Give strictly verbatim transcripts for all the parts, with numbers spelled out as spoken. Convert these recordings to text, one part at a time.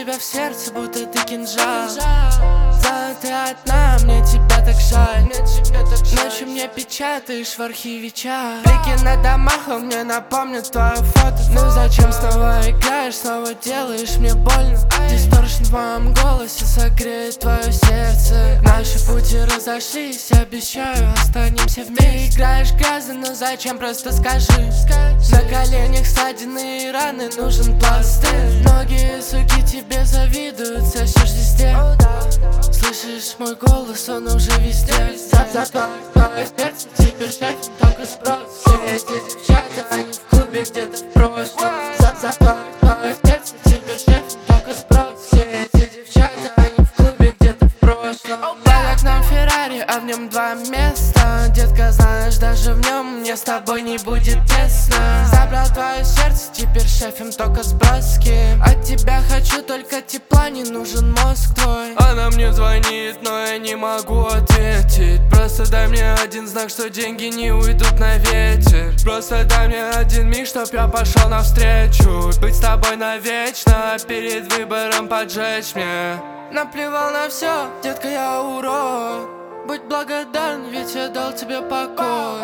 себя в сердце, будто ты кинжал. Да, ты одна, мне тебя так жаль. Ночью мне печатаешь в архиве чат. Блики на домах, а мне напомнят твое фото. Ну зачем снова играешь, снова делаешь мне больно. Дисторшн в моем голосе согреет твое сердце. Наши пути разошлись, обещаю, останемся вместе. Играешь грязно, но зачем, просто скажи. На коленях ссадины и раны, нужен пластырь. Многие суки тебе завидуют, сосешь везде. Слышишь мой голос, он уже везде. За твое сердце теперь шеф только спрос. Все эти девчата, они в клубе где-то в прошлом. За твое сердце теперь шеф только спрос. Все эти девчата, они в клубе где-то в прошлом. Как нам Феррари, а в нем два места. Детка, знаешь, даже в нем мне с тобой не будет тесно. Забрал твое сердце, теперь шефим только сброски. От тебя хочу только тепла, не нужен мозг твой. Она мне звонит, но я не могу ответить. Просто дай мне один знак, что деньги не уйдут на ветер. Просто дай мне один миг, чтоб я пошел навстречу. Быть с тобой навечно, а перед выбором поджечь мне. Наплевал на все, детка, я урод. Будь благодарен, ведь я дал тебе покой.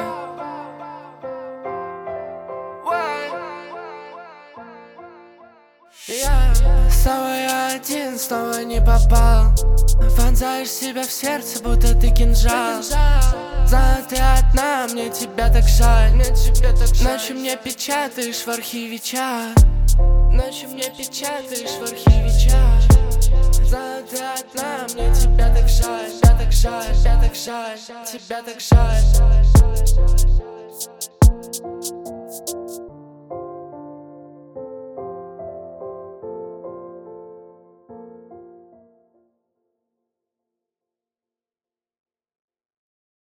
Я снова я один, снова не попал. Вонзаешь себя в сердце, будто ты кинжал. Да, ты одна, мне тебя так жаль. Ночью мне печатаешь в архиве чат. Ночью мне печатаешь в архиве чат. Да, ты одна, мне тебя так жаль. Тебя так жаль, тебя так жаль, тебя так жаль.